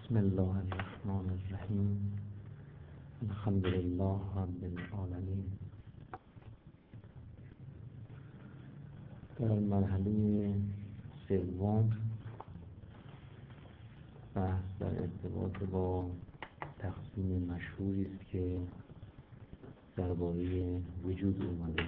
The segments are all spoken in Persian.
بسم الله الرحمن الرحیم. الحمد لله رب العالمین. در مرحله سوم بحث در ارتباط با تقسیم مشهوری است که درباره وجود اومده.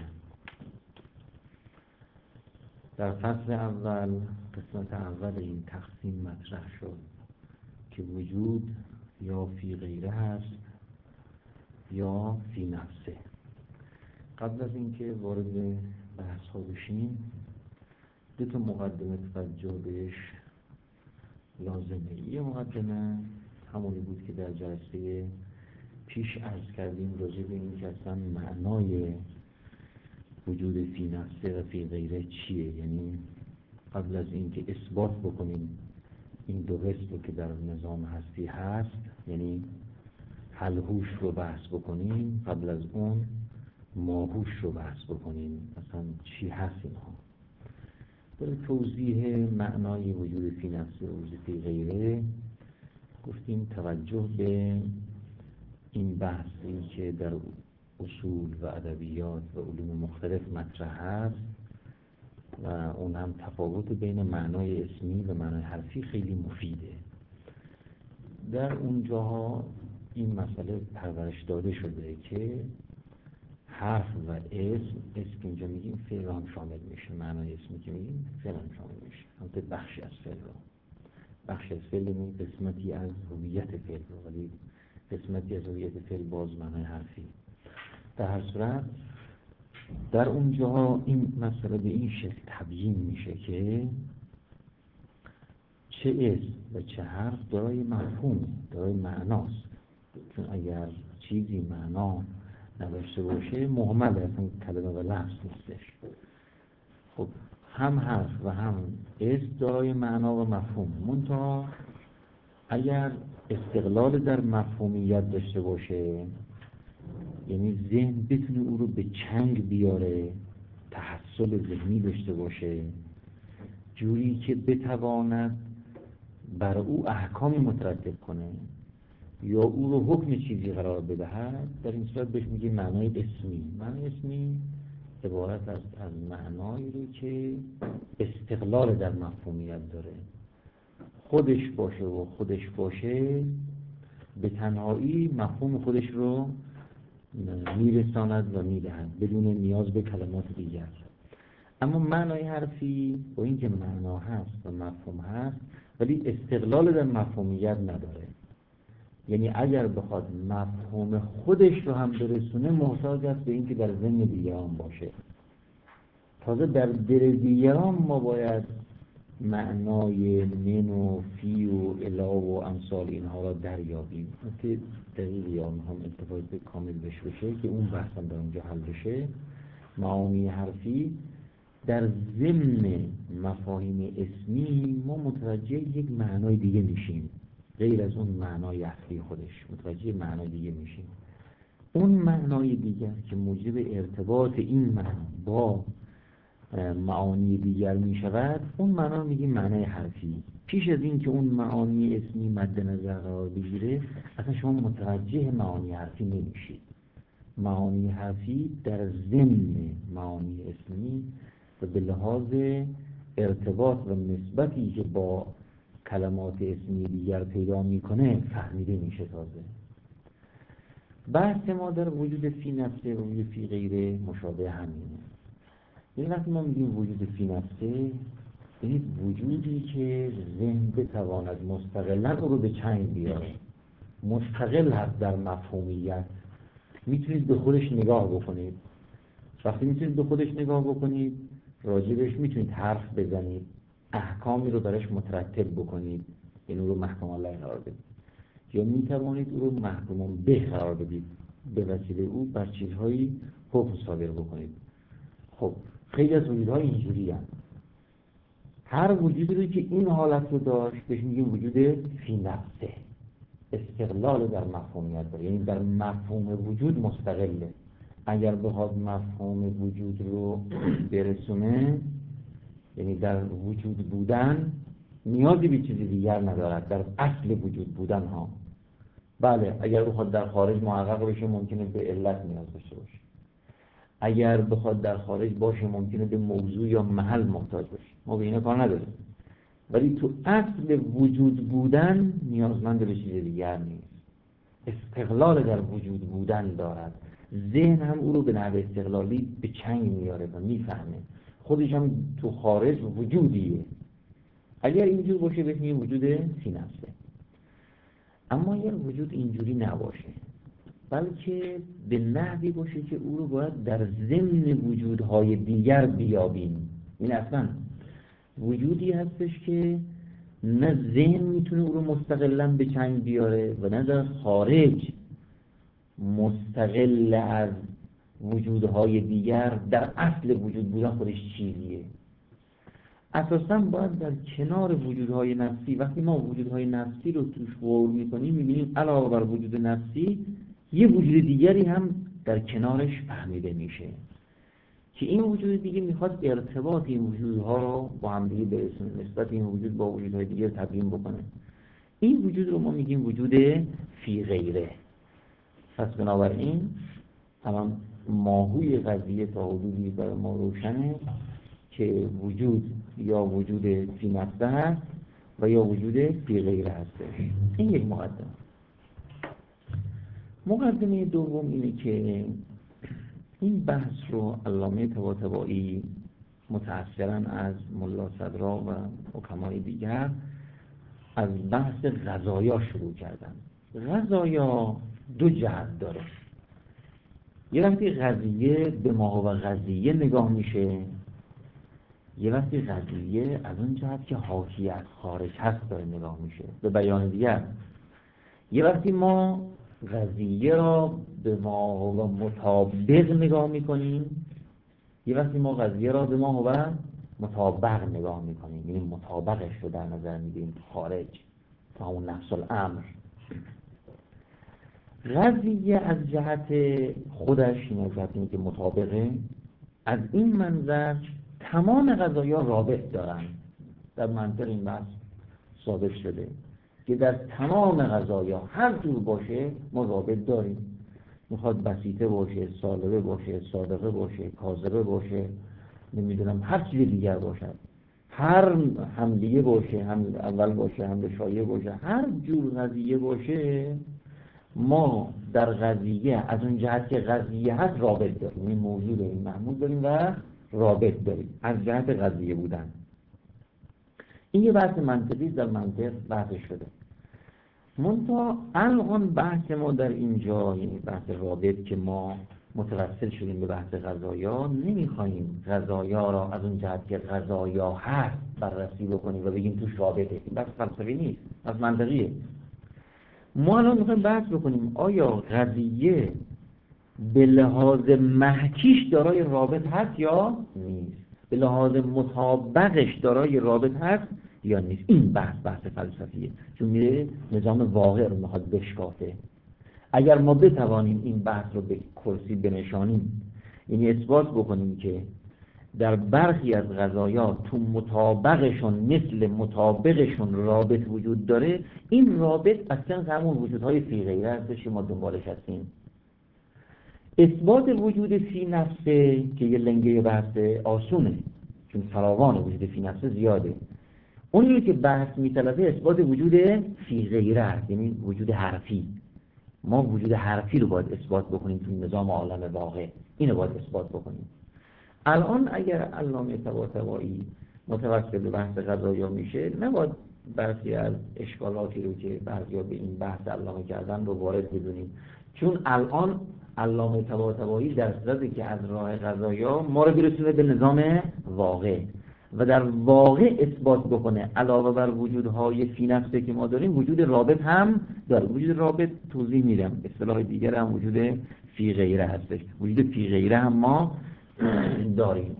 در فصل اول قسمت اول این تقسیم مطرح شد که وجود یا فی غیره هست یا فی نفسه. قبل از اینکه وارد بحث ها بشیم دو تا مقدمه توجه بهش لازمه. یه مقدمه همونی بود که در جلسه پیش عرض کردیم راجع به این که اصلا معنای وجود فی نفسه و فی غیره چیه. یعنی قبل از اینکه اثبات بکنیم این دو قسم که در نظام هستی هست، یعنی حلهوش رو بحث بکنیم، قبل از اون ماهوش رو بحث بکنیم، مثلا چی هست اینها. برای توضیح معنای وجود فی نفسه و وجود فی غیره گفتیم توجه به این بحثی که در اصول و ادبیات و علوم مختلف مطرح هست و اون هم تفاوت بین معنای اسمی و معنای حرفی خیلی مفیده. در اونجاها این مسئله پرورش داده شده که حرف و اسم که اینجا میگیم فعل هم شامل میشه، معنای اسمی که میگیم فعل هم شامل میشه، البته بخشی از فعل رو، بخشی از فعل یعنی قسمتی از هویت فعل رو، ولی قسمتی از هویت فعل باز معنای حرفی. در هر صورت در اونجا این مسئله به این شکل تبیین میشه که چه اسم و چه حرف دارای مفهوم، دارای معناست. چون اگر چیزی معنا نداشته باشه مهمل، اصلا کلمه و لفظ نیستش. خب هم حرف و هم اسم دارای معنا و مفهوم، منتها اگر استقلال در مفهومیت داشته باشه، یعنی ذهن بتونه او رو به چنگ بیاره، تحصل ذهنی داشته باشه، جوری که بتواند بر او احکامی مترتب کنه یا او رو حکم چیزی قرار بدهد، در این صورت بهش میگه معنای اسمی. معنای اسمی عبارت است از معنایی رو که استقلال در مفهومیت داره، خودش باشه و خودش باشه به تنهایی مفهوم خودش رو میرساند و میدهد بدون نیاز به کلمات دیگر. اما معنای حرفی با اینکه معنا هست و مفهوم هست ولی استقلال در مفهومیت نداره، یعنی اگر بخواد مفهوم خودش رو هم برسونه محتاج است به اینکه در ذهن دیگران باشه. تازه در دل دیگران ما باید معنای من و فی و الا و امثال اینها را دریابیم که دقیق یا هم اتفاق کامل بشه که اون بحثم در اونجا حل بشه. معانی حرفی در ضمن مفاهیم اسمی ما متوجه یک معنای دیگه میشیم، غیر از اون معنای اصلی خودش متوجه معنای دیگه میشیم. اون معنای دیگر که موجب ارتباط این معنی با معانی دیگر می شود، اون معنا میگیم معنای حرفی. پیش از این که اون معانی اسمی مد نظر قرار بگیره اصلا شما متوجه معانی حرفی نمیشید. معانی حرفی در ضمن معانی اسمی و به لحاظ ارتباط و نسبتی که با کلمات اسمی دیگر پیدا میکنه فهمیده میشه. تازه بحث ما در وجود فی نفسه و وجود فی غیره مشابه همینه. این وقتی ما میگیم وجود فی نفسه، یعنی وجودی که ذهن بتواند مستقلا او رو به چنگ بیاره، مستقل هست در مفهومیت، میتونید به خودش نگاه بکنید. وقتی میتونید به خودش نگاه بکنید راجبش میتونید حرف بزنید، احکامی رو برش مترتب بکنید، یعنی او رو محکوم الله قرار بدید، یا میتوانید او رو محکوم به قرار بدید، به وسیله او بر چیزهایی حکم صادر بکنید. خب خیلی از وجودهای اینجوری هست. هر وجودی رو که این حالت رو داشت بهش میگیم وجود فی نفسه، استقلال در مفهومیت داره، یعنی در مفهوم وجود مستقله. اگر بخواد مفهوم وجود رو برسونه، یعنی در وجود بودن نیازی به چیزی دیگر ندارد در اصل وجود بودن ها. بله اگر بخواد در خارج محقق بشه ممکنه به علت نیاز داشته باشه، اگر بخواد در خارج باشه ممکنه به موضوع یا محل محتاج باشه، ما به اینا کار نداریم، ولی تو اصل وجود بودن نیازمند به چیز دیگر نیست. استقلال در وجود بودن دارد، ذهن هم او رو به نحو استقلالی به چنگ میاره و میفهمه خودش هم تو خارج وجودیه. اگر اینجور باشه بهتون وجود فی نفسه. اما اگر وجود اینجوری نباشه بلکه به نحوی باشه که او رو باید در ضمن وجودهای دیگر بیابیم، این اصلا وجودی هستش که نه ذهن میتونه او رو مستقلاً به چنگ بیاره و نه در خارج مستقل از وجودهای دیگر در اصل وجود بودن خودش چیزیه. اساساً باید در کنار وجودهای نفسی، وقتی ما وجودهای نفسی رو توش غور میکنیم میبینیم علاوه بر وجود نفسی یه وجود دیگری هم در کنارش فهمیده میشه که این وجود دیگه میخواد ارتباط این وجودها رو با هم دیگه برسونه، نسبت این وجود با وجودهای دیگه تبیین بکنه. این وجود رو ما میگیم وجود فی غیره. پس بنابراین الان ماهوی قضیه تا حدودی برای ما روشنه که وجود یا وجود فی نفسه هست و یا وجود فی غیره هستش. این یک مقدمه دوم اینه که این بحث رو علامه طباطبایی متأثراً از ملا صدرا و حکمای دیگر از بحث قضایا شروع کردن. قضایا دو جهت داره. یه وقتی قضیه به ما و قضیه نگاه میشه، یه وقتی قضیه از اون جهت که حاکی از خارج هست داره نگاه میشه. به بیان دیگر، یه وقتی ما قضیه را به ما و مطابق نگاه میکنیم، یه وقتی ما قضیه را به ما و مطابق نگاه میکنیم، یعنی مطابقش رو در نظر میگیریم خارج تا اون نفس الامر. قضیه از جهت خودش، این از جهت اینکه مطابقه، از این منظر تمام قضایا رابط دارن. در منطق این بحث ثابت شده که در تمام قضایا هر جور باشه ما رابط داریم. میخواد بسیطه باشه، سالبه باشه، صادقه باشه، کاذبه باشه، نمیدونم هر چیز دیگر باشد، هر حملیه باشه، حمل اول باشه، حمل شایع باشه، هر جور قضیه باشه ما در قضیه از اون جهت که قضیه هست رابط داریم. این موضوع داریم، محمول داریم و رابط داریم از جهت قضیه بودن. این یه بحث منطقی در منطق بحث شده. منتها الان بحث ما در اینجا، یعنی بحث رابط که ما متوسل شدیم به بحث قضایا، نمیخوایم قضایا را از اون جهت که قضایا هست بررسی بکنیم و بگیم توش رابطه. این بحث فلسفی نیست، بحث منطقیه. ما الان میخوایم بحث بکنیم آیا قضیه به لحاظ محکیش دارای رابط هست یا نیست، به لحاظ مطابقش دارای رابط هست یا نیست. این بحث فلسفیه، چون میره نظام واقع رو میخواد بشکافه. اگر ما بتوانیم این بحث رو به کرسی بنشانیم، یعنی اثبات بکنیم که در برخی از قضایا تو مطابقشون مثل مطابقشون رابط وجود داره، این رابط اصلا همون وجودهای فی غیره هستش که ما دنبالش هستیم. اثبات وجود فی نفسه که یه لنگه بحث آسونه، چون فراوان وجود فی نفسه زیاده. اونی که بحث میطلبه اثبات وجود فی غیره است، یعنی وجود حرفی. ما وجود حرفی رو باید اثبات بکنیم تو نظام عالم واقع، اینو باید اثبات بکنیم. الان اگر علامه طباطبایی متوسل به بحث قضایا میشه، نباید برخی از اشکالاتی رو که بعضیا به این بحث علامه کردن رو وارد بدونیم، چون الان علامه طباطبایی در صدده که از راه قضایا ما رو برسونه به نظام واقع و در واقع اثبات بکنه علاوه بر وجودهای فی نفسه که ما داریم وجود رابط هم داره. وجود رابط توضیح میدم، اصطلاح دیگر هم وجود فی غیره هستش. وجود فی غیره هم ما داریم.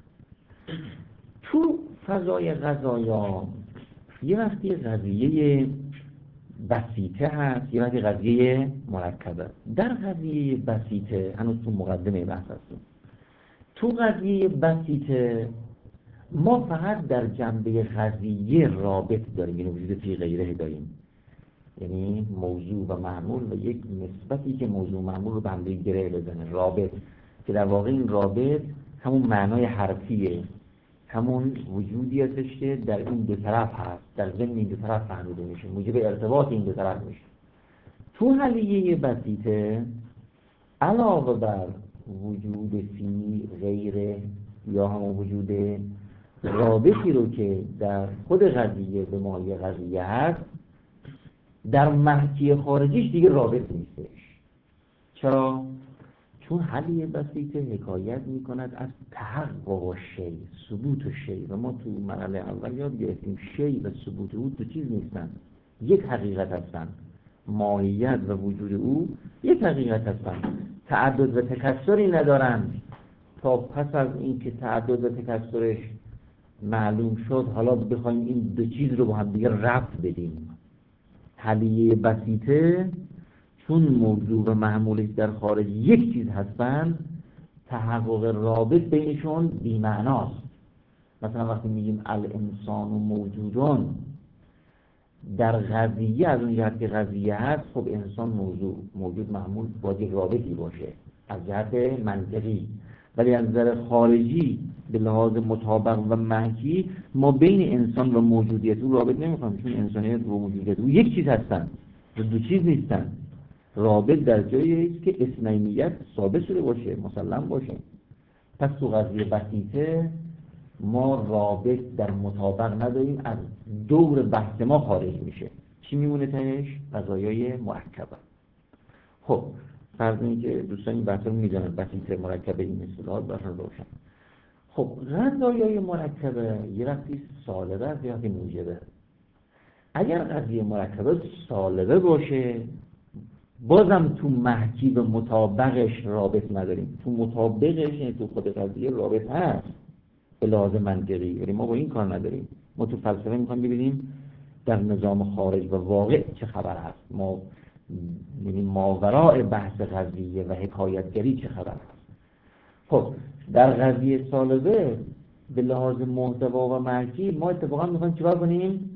تو فضای قضایا یه وقتی قضیه بسیطه هست، یه وقتی قضیه مرکبه. در قضیه بسیطه هنوز تو مقدمه بحث هستیم. تو قضیه بسیطه ما فقط در جنبه قضیه رابط داریم، یعنی وجود فی غیره داریم، یعنی موضوع و معمول و یک نسبتی که موضوع و معمول رو به هم دیگه گره بزنه، رابط، که در واقع این رابط همون معنای حرفیه، همون وجودی هستش که در این دو طرف هست، در ضمن این دو طرف فهمیده میشه، موجب ارتباط این دو طرف میشه. تو حلیه بسیطه علاوه بر وجود فی غیره یا همون وجود رابطی رو که در خود قضیه به مایه قضیه هست، در محکی خارجیش دیگه رابط نیستش. چرا؟ چون حلیه بسیطه حکایت میکند از تحقق شی، ثبوت شی، و ما تو مرحله اول یاد گرفتیم شی و ثبوت او دو چیز نیستن، یک حقیقت هستن. ماهیت و وجود او یک حقیقت هستن، تعدد و تکثری ندارن. تا پس از این که تعدد و تکثرش معلوم شد، حالا بخوایم این دو چیز رو با هم دیگه ربط بدیم. حلیه بسیطه چون موضوع و محمولش در خارج یک چیز هستن، تحقق رابط بینشون بی‌معناست. مثلا وقتی میگیم الانسان و موجودون، در قضیه از اون جهت که قضیه هست، خب انسان موضوع، موجود محمول باید یک رابطی باشه از جهت منطقی، ولی از نظر خارجی به لحاظ مطابق و محکی ما بین انسان و موجودیت او رابط نمیخوایم، چون انسانیت و موجودیت او یک چیز هستن، دو چیز نیستن. رابط در جایی است که اثنینیت ثابت شده باشه، مسلم باشه. پس تو قضیه بسیطه ما رابط در مطابق نداریم، از دور بحث ما خارج میشه. چی میمونه تنش؟ قضایای مرکبه. خب فرض این که دوستان این بحث رو میدونن، بسیطه مرکبه این اصطلاحات براشون روشن. خب قضایای مرکبه یه وقتی سالبه است، یه وقتی موجبه. اگر قضیه مرکبه سالبه باشه، بازم تو محکی و مطابقش رابط نداریم. تو مطابقش، یعنی تو خود قضیه رابط هست به لحاظ منطقی، یعنی ما با این کار نداریم. ما تو فلسفه میخوایم ببینیم در نظام خارج و واقع چه خبر هست، ما یعنی ماوراء بحث قضیه و حکایتگری چه خبر هست. خب در قضیه سالبه به لحاظ محتوا و محکی ما اتفاقا میخوایم چیکار کنیم؟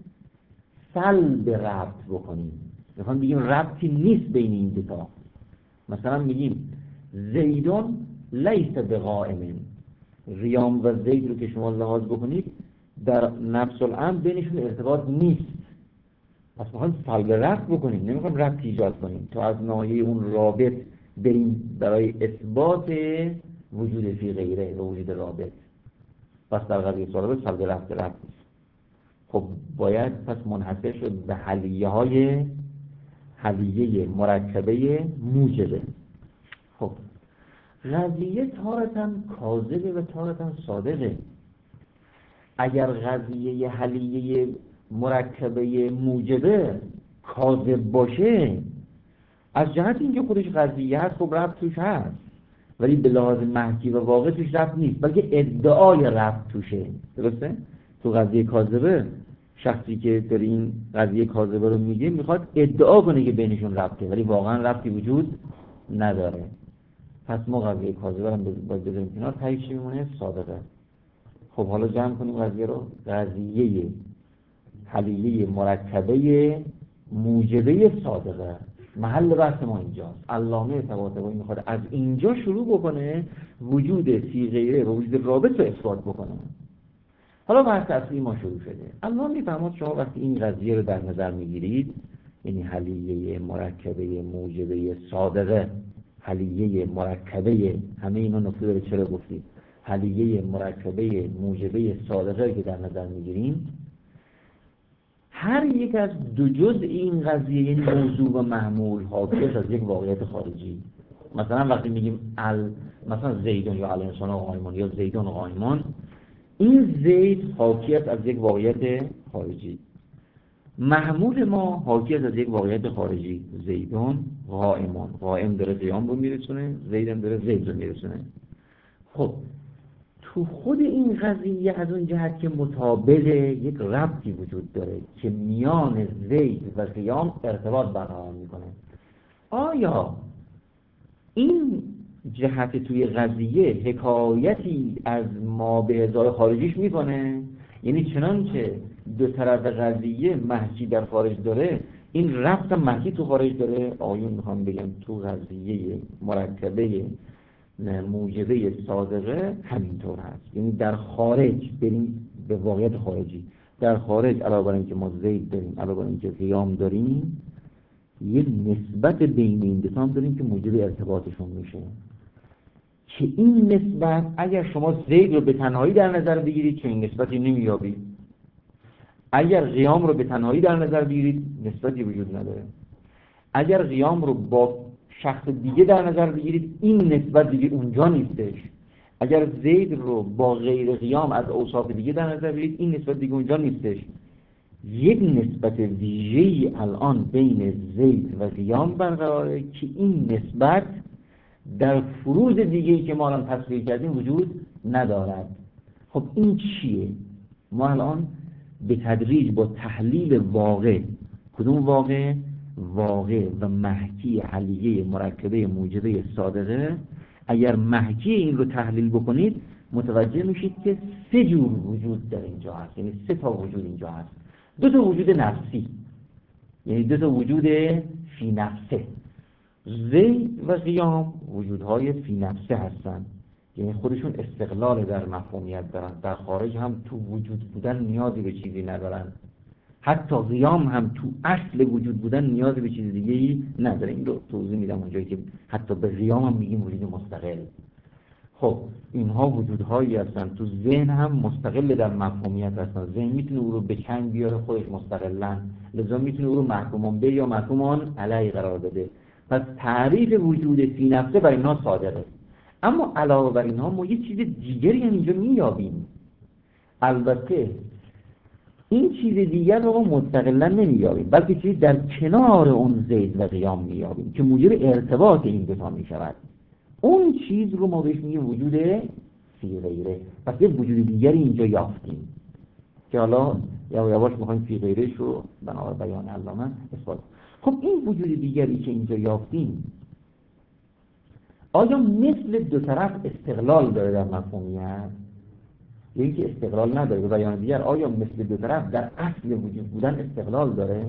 سلب ربط بکنیم. میخوایم بگیم ربطی نیست بین این دوتا. مثلا میگیم زیدون لیس بقائم، ریام و زید رو که شما لحاظ بکنید در نفس الامر بینشون ارتباط نیست، پس میخوایم سلب ربط بکنیم، نمیخوایم ربط ایجاد کنیم تا از ناحیه اون رابط بریم برای اثبات وجود فی غیره و وجود رابط. پس در قضیه سالبه سلب ربط نیست. خب باید پس منحصر شد به حلیه مرکبه موجبه. خب قضیه تارتاً کاذبه و تارتاً صادقه. اگر قضیه حلیه مرکبه موجبه کاذب باشه، از جهت اینکه خودش قضیه هست خب ربط توش هست، ولی به لحاظ محکی و واقع توش ربط نیست، بلکه ادعای ربط توشه. درسته؟ تو قضیه کاذبه شخصی که داره این قضیه کاذبه رو میگه میخواد ادعا کنه که بینشون ربطه، ولی واقعا ربطی وجود نداره. پس ما قضیه کاذبه رو باید بذاریم کنار، تهیش میمونه صادقه. خب حالا جمع کنیم قضیه رو. قضیه حلیه مرکبه موجبه صادقه، محل بحث ما اینجاست. علامه طباطبایی میخواد از اینجا شروع بکنه وجود فی غیره و وجود رابط رو اثبات بکنه. حالا بحث اصلی ما شروع شده. الله میفهمد شما وقتی این قضیه رو در نظر میگیرید، یعنی حلیه مرکبه موجبه صادقه، حلیه مرکبه، همه اینا نکته داره چرا گفتید، حلیه مرکبه موجبه صادقه که در نظر میگیریم، هر یک از دو جزء این قضیه، یعنی موضوع و محمول، حاکی است از یک واقعیت خارجی. مثلا وقتی میگیم مثلا زیدون یا الانسان قائمون یا زیدون قائمون، این زید حاکی است از یک واقعیت خارجی. محمول ما حاکی است از یک واقعیت خارجی. زیدون قائمون، قائم داره قیام رو میرسونه، زیدم داره زید رو میرسونه. خب تو خود این قضیه از اون جهت که مطابق یک ربطی وجود داره که میان زید و قیام ارتباط برقرار میکنه. آیا این جهت توی قضیه حکایتی از ما به ازای خارجیش میکنه، یعنی چنانچه دو طرف قضیه محکی در خارج داره، این ربط محکی تو خارج داره. آیون میخوام بگم تو قضیه مرکبه موجبه صادقه همینطور هست. یعنی در خارج بریم به واقعیت خارجی، در خارج علاوه بر اینکه ما زید داریم، علاوه بر اینکه قیام داریم، یه نسبت بین این دو تا هم داریم که موجب ارتباطشون میشه، که این نسبت اگر شما زید رو به تنهایی در نظر بگیرید چه این نسبتی نمیابید، اگر قیام رو به تنهایی در نظر بگیرید نسبتی وجود نداره، اگر قیام رو با شخص دیگه در نظر بگیرید این نسبت دیگه اونجا نیستش، اگر زید رو با غیر قیام از اوصاف دیگه در نظر بگیرید این نسبت دیگه اونجا نیستش. یک نسبت ویژه‌ای الان بین زید و قیام برقراره که این نسبت در فروض دیگه‌ای که ما الان تصویر کردیم وجود ندارد. خب این چیه؟ ما الان به تدریج با تحلیل واقع، کدوم واقع؟ واقع و محکی حلیه مرکبه موجبه صادقه، اگر محکی این رو تحلیل بکنید متوجه میشید که سه جور وجود در اینجا هست، یعنی سه تا وجود اینجا هست. دو تا وجود نفسی، یعنی دو تا وجود فی نفسه. زید و قیام وجودهای فی نفسه هستن، یعنی خودشون استقلال در مفهومیت دارن، در خارج هم تو وجود بودن نیازی به چیزی ندارن، حتی قیام هم تو اصل وجود بودن نیازی به چیز دیگه‌ای نداره. این رو توضیح میدم اونجایی که حتی به قیام هم میگیم وجود مستقل. خب اینها وجودهایی هستن تو ذهن هم مستقل در مفهومیت هستن، ذهن میتونه او رو به چنگ بیاره خودش مستقلاً، لذا میتونه او رو محکومان به یا محکومان علیه قرار بده. پس تعریف وجود فی نفسه برای اینها صادقه. اما علاوه بر اینها ما یه چیز دیگری هم اینجا میابیم. البته این چیز دیگر رو مستقلا نمیابیم، بلکه چیزی در کنار اون زید و قیام میابیم که موجب ارتباط این دو تا میشود. اون چیز رو ما بهش میگیم وجود فی غیره. پس یه وجود دیگری اینجا یافتیم که حالا یواش میخوایم فی غیرش رو بنابر بیان علامه اثبات. خب این وجود دیگری که اینجا یافتیم آیا مثل دو طرف استقلال داره در مفهومیت؟ یعنی که استقلال نداره؟ به بیان دیگر آیا مثل دو طرف در اصل وجود بودن استقلال داره؟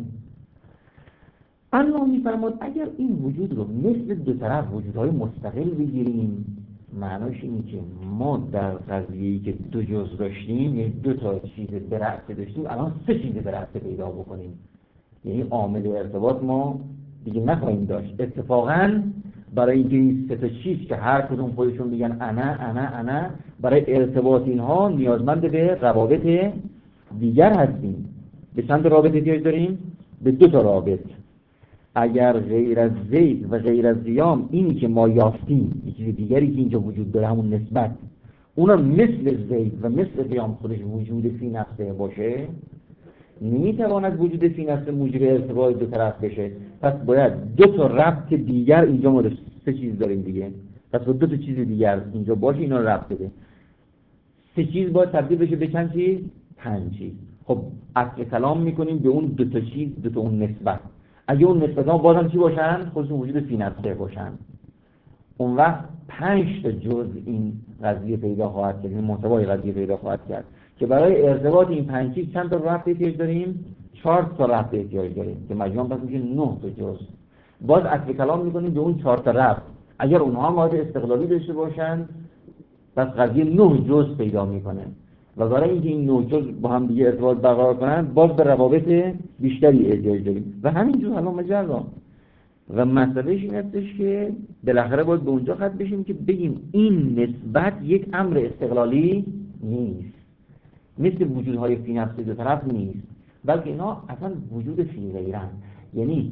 الله میفرماد اگر این وجود رو مثل دو طرف وجودهای مستقل بگیریم، معناش اینه که ما در قضیه‌ای که دو جز داشتیم، یعنی دو تا چیز به رأس داشتیم، الان سه چیز به رأس پیدا بکنیم، یعنی عامل ارتباط ما دیگه نخواهیم داشت. اتفاقاً برای اینکه این سه تا چیز که هر کدوم خودشون میگن انا، برای ارتباط اینها نیازمند به روابط دیگر هستیم. به چند رابط احتیاج داریم؟ به دو تا رابط. اگر غیر از زید و غیر از قیام اینی که ما یافتیم، یه چیز دیگری که اینجا وجود داره همون نسبت، اونا مثل زید و مثل قیام خودش وجود فی نفسه باشه، نمیتواند وجود فی نفسه موجب ارتباط دو طرف بشه. پس باید دو تا ربط دیگر اینجا ما سه چیز داریم دیگه، پس با دو تا چیز دیگر اینجا باشه اینا ربط بده. سه چیز باید تبدیل بشه به چند چیز؟ 5 چیز. خب اصل کلام میکنیم به اون دو تا چیز، دو تا اون نسبت. اگه اون نسبت ها بازم چی باشن؟ خودشون وجود فی نفسه باشن، اون وقت 5 تا جز این قضیه پیدا خواهد کرد، این محتوای قضیه پیدا خواهد کرد که برای ارتباط این 5 چیز چند تا ربط احتیاج داریم؟ 4 تا ربط احتیاج داریم که مجموعاً پس میشه 9 تا جز. باز اصل کلام میکنیم به اون 4 تا ربط، اگر اونها ماده استقلالی داشته باشن پس قضیه 9 جز پیدا میکنه و برای اینکه این 9 جز با هم دیگه ارتباط برقرار کنن باز به روابط بیشتری احتیاج داریم و همینجور حالا مجرا. و مسئلهش این هستش که بالاخره باید به اونجا خط بشیم که بگیم این نسبت یک امر استقلالی نیست، مثل وجودهای فی نفس دو طرف نیست، بلکه اینا اصلا وجود فی غیرن. یعنی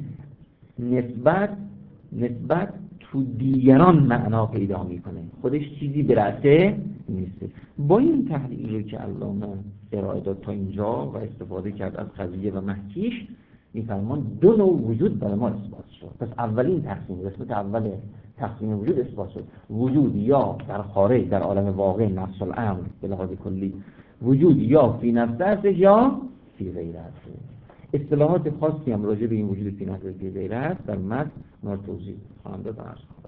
نسبت تو دیگران معنا پیدا میکنه، خودش چیزی به رأسه نیست. با این تحلیل رو که علامه ارائه داد تا اینجا و استفاده کرد از قضیه و محکیش، میفرمان دو نوع وجود برای ما اثبات شد. پس اولین تقسیم، قسمت اول تقسیم وجود اثبات شد. وجود یا در خارج در عالم واقع نفس الامر به لحاظ کلی، وجود یا فی نفسه هستش یا فی غیره هستش. اصطلاحات خاصی هم راجع به این وجود فی نفس فی غیره هست در متن اونا توضیح خواهم داد.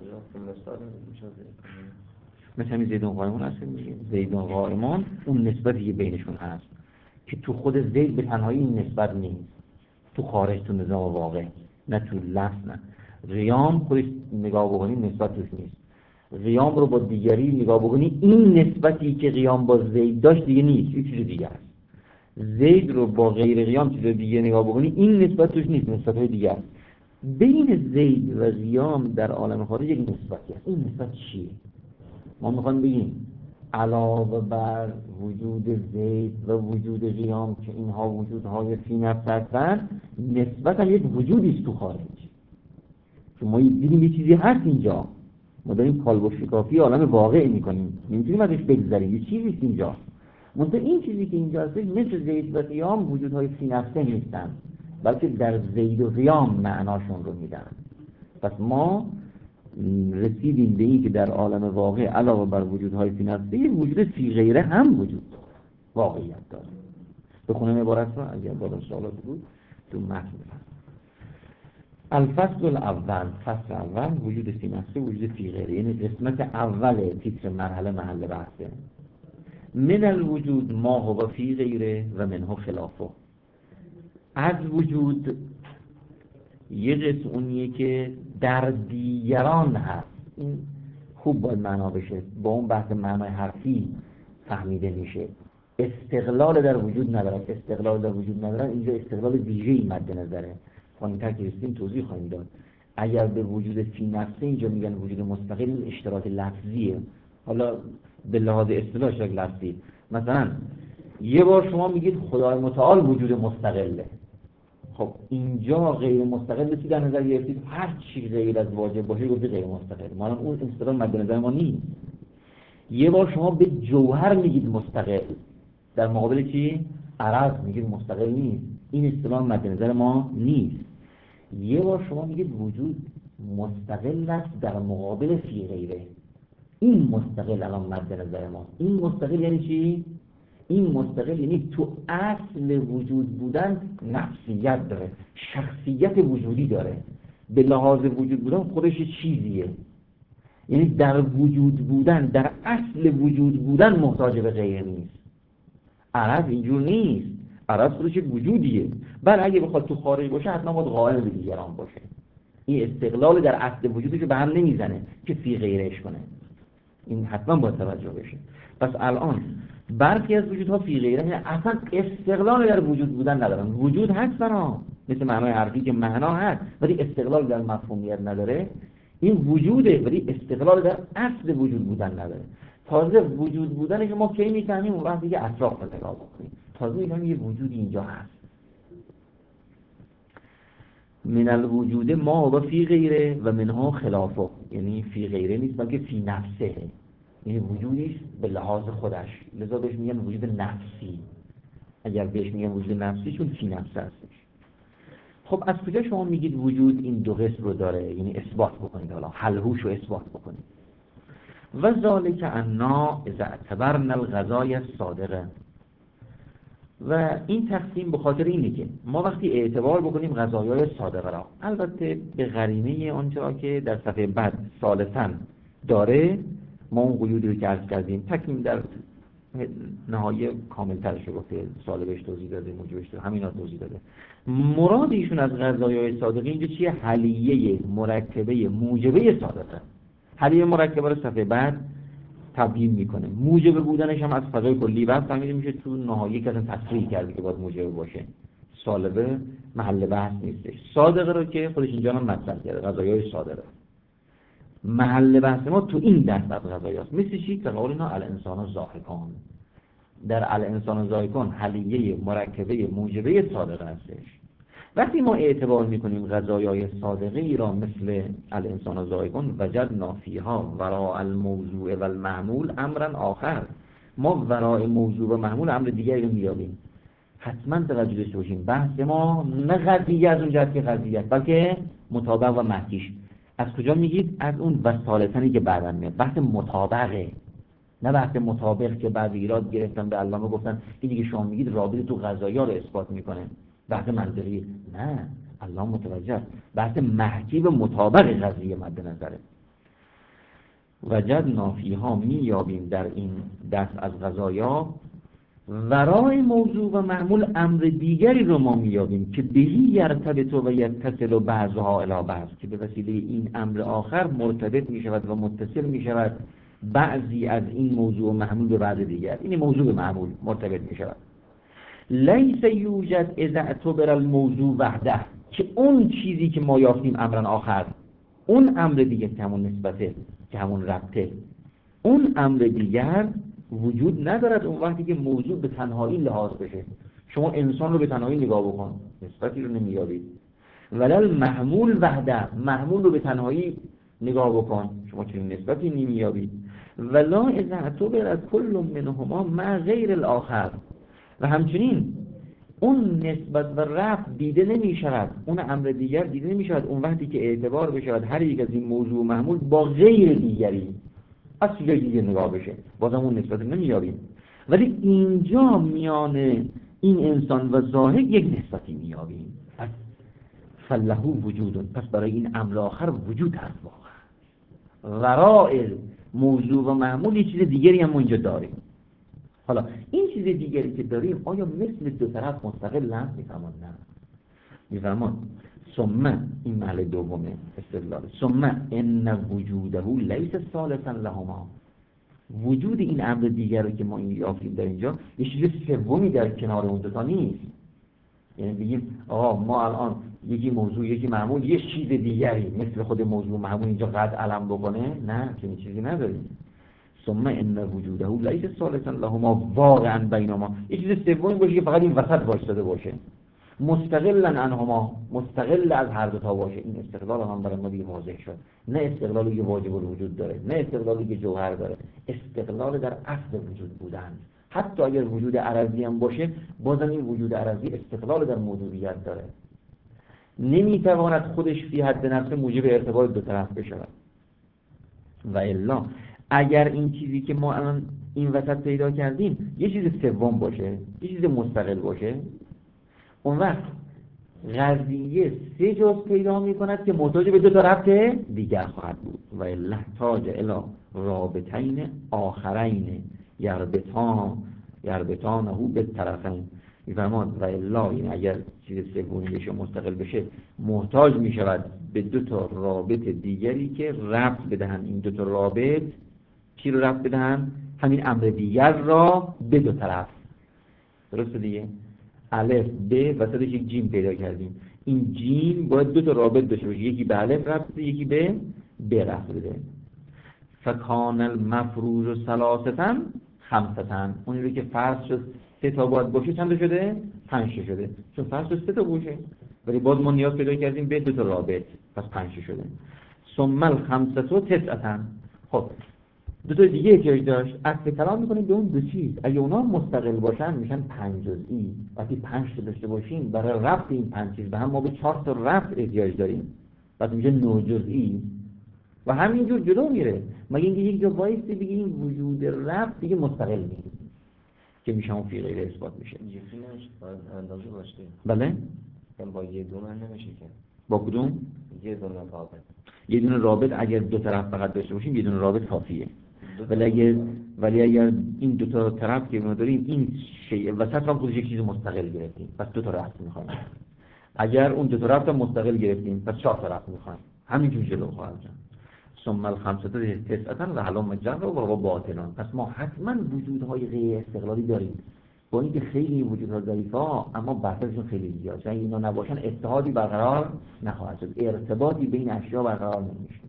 مثل همین زیدون قائمون هست میگیم زیدون قائمون اون نسبتی که بینشون هست که تو خود زید به تنهایی این نسبت نیست، تو خارج، تو نظام واقع، نه تو لفظ. نه قیام خودش نگاه بکنی نسبت توش نیست، قیام رو با دیگری نگاه بکنی این نسبتی که قیام با زید داشت دیگه نیست، یه چیز دیگه است. زید رو با غیر قیام چیز دیگه نگاه بکنی این نسبت توش نیست، نسبت‌های دیگه است. بین زید و قیام در عالم خارج یک نسبتی است. این نسبت چیه؟ ما میخوایم بگیم علاوه بر وجود زید و وجود قیام که اینها وجودهای فی نفس هستند، نسبت هم یک وجودی است تو خارج. چون ما دیدیم یه چیزی هست اینجا، ما داریم کالب و شکافی عالم واقع میکنیم، نمیتونیم ازش بگذریم، یه چیزی است اینجا. منتها این چیزی که اینجا هست مثل زید و قیام وجودهای فی نفسه نیستن، بلکه در زید و قیام معناشون رو میدن. پس ما رسیدیم به این که در عالم واقع علاوه بر وجودهای فی نفسه یک وجود فی غیره هم وجود واقعیت داره. بخونم عبارت رو اگر بالا سوالات بود تو متن بفرمایید. الفصل الاول، فصل اول وجود فی نفسه وجود فی غیره، یعنی قسمت اول تیتر مرحله محل بحثه. من الوجود ما هو فی غیره و منه خلافه. از وجود یه قسم اونیه که در دیگران هست، این خوب باید معنا بشه، با اون بحث معنای حرفی فهمیده میشه. استقلال در وجود ندارد، استقلال در وجود ندارد اینجا استقلال ویژه‌ای مد نظره، پایین‌تر که رسیدیم توضیح خواهیم داد. اگر به وجود فی نفسه اینجا میگن وجود مستقل، اشتراک لفظیه، حالا به لحاظ اصطلاح اشتراک لفظی. مثلا یه بار شما میگید خدای متعال وجود مستقله، خب اینجا غیر مستقل بسی در نظر گرفتید، هر چی غیر از واجب باشه گفته غیر مستقل، ما اون اصطلاح مد نظر ما نیست. یه بار شما به جوهر میگید مستقل، در مقابل چی؟ عرض میگید مستقل نیست، این اصطلاح مد نظر ما نیست. یه بار شما میگید وجود مستقل است در مقابل فی غیره، این مستقل الان مد نظر ما. این مستقل یعنی چی؟ این مستقل یعنی تو اصل وجود بودن نفسیت داره، شخصیت وجودی داره، به لحاظ وجود بودن خودش چیزیه، یعنی در وجود بودن، در اصل وجود بودن محتاج به غیر نیست. عرض اینجور نیست، عرض خودش وجودیه، بله اگه بخواد تو خارج باشه حتما باید قائم به دیگران باشه. این استقلال در اصل وجودش به هم نمیزنه که فی غیرش کنه، این حتما باید توجه بشه. پس الان برخی از وجودها فی غیره یعنی اصلا استقلال در وجود بودن ندارن، وجود هستن ها، مثل معنای حرفی که معنا هست ولی استقلال در مفهومیت نداره. این وجوده ولی استقلال در اصل وجود بودن نداره. تازه وجود بودن که ما کی میفهمیم اون وقتی که اطراف رو نگاه بکنیم، تازه میفهمیم یه وجودی اینجا هست. من الوجود ما و فی غیره و منها خلافه، یعنی فی غیره نیست بلکه فی نفسه، یعنی وجودیست به لحاظ خودش، لذا بهش میگن وجود نفسی. اگر بهش میگن وجود نفسی چون فی نفسه هستش. خب از کجا شما میگید وجود این دو قسم رو داره، یعنی اثبات بکنید، حالا حلهوش رو اثبات بکنید. و ذالک انا اذا اعتبرنا الغذای الصادقه، و این تقسیم به خاطر اینه که ما وقتی اعتبار بکنیم غذایای صادقه را، البته به قرینه آنچه که در صفحه بعد ثالثاً داره، ما اون قیودی رو که عرض کردیم تکمیل در نهایه کامل‌ترش رو گفته، سالبش توضیح داده، موجبش داده، همینا توضیح داده. مراد ایشون از غذایای صادقه اینجا چیه؟ حلیه مرکبه موجبه صادقه. حلیه مرکبه رو صفحه بعد تبیین میکنه، موجب بودنش هم از فضای کلی بعد فهمیده میشه، تو نهایه که اصلا تصریح کرده که باید موجب باشه، سالبه محل بحث نیستش. صادقه رو که خودش اینجا هم مطرح کرده، غذایای صادقه محل بحث ما تو این دست از غذایاست. مثل چی؟ که قولنا الانسان ضاحکان، در الانسان ضاحکان حلیه مرکبه موجبه صادقه هستش. وقتی ما اعتبار میکنیم غذایای صادقه ای را مثل الانسان ضاحکان وجدنا فیها وراء الموضوع و المحمول امرا آخر، ما وراء موضوع و محمول امر دیگری رو میابیم. حتما توجه داشته باشیم بحث ما نه قضیه از اون جهت که قضیه، بلکه مطابق و محکیش. از کجا میگید؟ از اون وسالتنی که بعداً میاد، بحث مطابقه، نه بحث مطابق که بعد ایراد گرفتن به علامه گفتن این دیگه شما میگید رابطه تو غذایا رو اثبات میکنه. بحث منطقی نه، الله متوجه است، بحث محکی و مطابق قضیه مد نظره. وجدنا فیها میابیم در این دست از قضایا ورای موضوع و معمول امر دیگری رو ما میابیم که بهی یرتبط و یتصل و بعضها الی بعض، که به وسیله این امر آخر مرتبط میشود و متصل میشود بعضی از این موضوع و معمول به بعض دیگر. این موضوع به معمول مرتبط میشود. لیس یوجد اذا اعتبر الموضوع وحده، که اون چیزی که ما یافتیم امرن آخر، اون امر دیگه که همون نسبته، که همون ربطه، اون امر دیگر وجود ندارد اون وقتی که موضوع به تنهایی لحاظ بشه. شما انسان رو به تنهایی نگاه بکن، نسبتی رو نمیابید. ولل محمول وحده، محمول رو به تنهایی نگاه بکن، شما چنین نسبتی نمیابید. ولا اذا اعتبر از کل منهما مع غیر الاخر، و همچنین اون نسبت و رفت دیده نمی شود، اون امر دیگر دیده نمی شود اون وقتی که اعتبار بشود هر یک از این موضوع محمول با غیر دیگری از چیزای دیگه نگاه بشه، بازم اون نسبت نمیابیم. ولی اینجا میان این انسان و زاهد یک نسبتی میابیم. پس فله وجود، پس برای این امر آخر وجود هست واقعا. ورای موضوع و معمول یه چیز دیگری هم اینجا داریم. حالا این چیز دیگری که داریم آیا مثل دو طرف مستقل هم میفرمان؟ نه، میفرمان ثم، این محل دومه استدلال، ثم ان وجوده لیس ثالثا لهما، وجود این امر دیگر رو که ما این یافتیم در اینجا یه چیز سومی در کنار اون دوتا نیست. یعنی بگیم آقا ما الان یکی موضوع یکی معمول یه چیز دیگری مثل خود موضوع معمول اینجا قد علم بکنه، نه، چنین چیزی نداریم. ثم ان وجوده لیس ثالثا لهما واقعا بینهما، یه چیز سومی باشه که فقط این وسط وایساده باشه، مستقلا عنهما، مستقل از هر دو تا باشه. این استقلال هم برای ما دیگه واضح شد، نه استقلالی که واجب الوجود داره، نه استقلالی که جوهر داره، استقلال در اصل وجود بودن. حتی اگر وجود عرضی هم باشه بازم این وجود عرضی استقلال در موجودیت داره، نمیتواند خودش فی حد نفسه موجب ارتباط دو طرف بشود. و الا اگر این چیزی که ما الان این وسط پیدا کردیم یه چیز سوم باشه، یه چیز مستقل باشه، اون وقت قضیه سه جز پیدا می کند که محتاج به دو تا ربط دیگر خواهد بود. و الا احتاج الی رابطین آخرین یربطانه به طرفین. میفرماد و الا این اگر چیز سومی بشه مستقل بشه محتاج می شود به دو تا رابط دیگری که ربط بدهن. این دو تا رابط چی رو ربط بدهن؟ همین امر دیگر را به دو طرف. درست دیگه؟ الف ب وسطش یک جیم پیدا کردیم، این جیم باید دو تا رابط داشته باشه، یکی به الف ربط بده یکی به ب ربط بده. فکان المفروض ثلاثه خمسه، اونی رو که فرض شد سه تا باید باشه چند شده؟ 5 شده، چون فرض شد سه تا باشه ولی باز ما نیاز پیدا کردیم به دو تا رابط، پس 5 شده. ثم الخمسه تسعه، خب دو تا دیگه احتیاج داشت، اصل کلام میکنیم به اون دو چیز. اگه اونا مستقل باشن میشن 5 جزئی. وقتی 5 تا داشته باشیم برای ربط این 5 چیز به هم ما به 4 تا ربط احتیاج داریم، پس میشه 9 جزئی و همینجور جلو میره. مگه اینکه یک جا وایسی بگیم وجود ربط دیگه مستقل نیست که میشه اون فی غیر اثبات میشه. یکی نمیشه، باید اندازه باشه. بله؟ با یه دونه نمیشه که. با کدوم؟ یه دونه رابط. یه دونه رابط اگر دو طرف فقط داشته باشیم یه دونه رابط کافیه. ولی اگر این دو تا طرف که ما داریم این شیء وسط هم خودش یک چیز مستقل گرفتیم، پس دو تا ربط می‌خوایم. اگر اون دو تا ربط مستقل گرفتیم پس 4 تا ربط می‌خوایم. همینجور جلو خواهد شد. ثم الخمسه تسعه و علام جر و باطلان. پس ما حتما وجودهای غیر استقلالی داریم، با اینکه خیلی وجودها ضعیفه اما بحثشون خیلی زیاده. اگه اینا نباشن اتحادی برقرار نخواهد شد، ارتباطی بین اشیا برقرار نمیشه.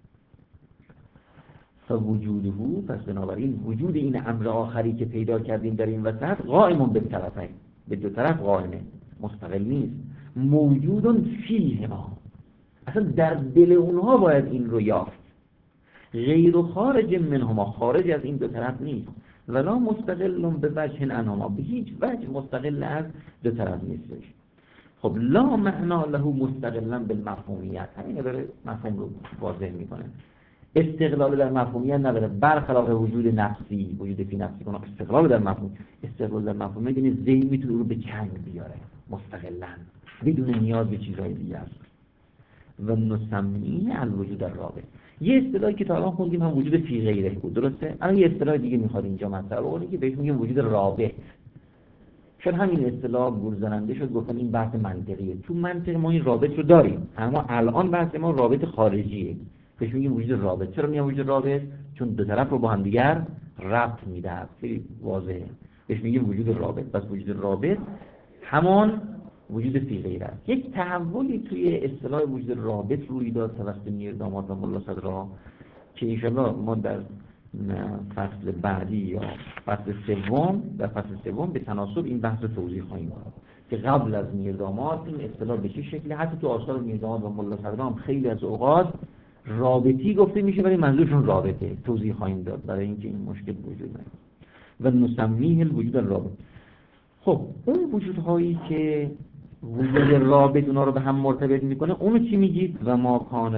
فوجوده، پس بنابراین وجود این امر آخری که پیدا کردیم در این وسط قائم به طرفین، به دو طرف قائمه، مستقل نیست. موجود فیهما، اصلا در دل اونها باید این رو یافت. غیر و خارج منهما، خارج از این دو طرف نیست. ولا مستقل به وجه عنهما، به هیچ وجه مستقل از دو طرف نیستش. خب لا معنا له مستقلا بالمفهومیت، همین داره مفهوم رو واضح میکنه. استقلال در مفهومیت نداره، برخلاف وجود نفسی، وجود فی نفسی کنه استقلال در مفهوم. استقلال در مفهوم یعنی ذهن میتونه رو به چنگ بیاره، مستقلاً بدون نیاز به چیزهای دیگر. و نسمی الوجود الرابط، یه اصطلاحی که تا الان خوندیم هم وجود فی غیره بود، درسته؟ الان یه اصطلاح دیگه میخواد اینجا مطرح بکنه که بهش میگیم وجود رابط. چون همین اصطلاح گورزننده شد گفتن این بحث منطقیه، تو منطق ما این رابط رو داریم، اما الان بحث ما رابط خارجیه، بهش میگیم وجود رابط. چرا میگم وجود رابط؟ چون دو طرف رو با هم دیگر ربط میده، خیلی واضحه، بهش میگیم وجود رابط. پس وجود رابط همان وجود فی غیره است. یک تحولی توی اصطلاح وجود رابط روی داد توسط میرداماد و ملا صدرا که انشاءالله ما در فصل بعدی یا فصل سوم به تناسب این بحث رو توضیح خواهیم داد که قبل از میرداماد این اصطلاح به چه شکلی، حتی تو آثار میرداماد و ملا صدرا هم خیلی از اوقات رابطی گفته میشه ولی منظورشون رابطه، توضیح خواهیم داد برای اینکه این مشکل وجود نداره. و نسمیه الوجود الرابط. خب اون وجودهایی که وجود رابط اونا رو به هم مرتبط میکنه اونو چی میگید؟ و ما کان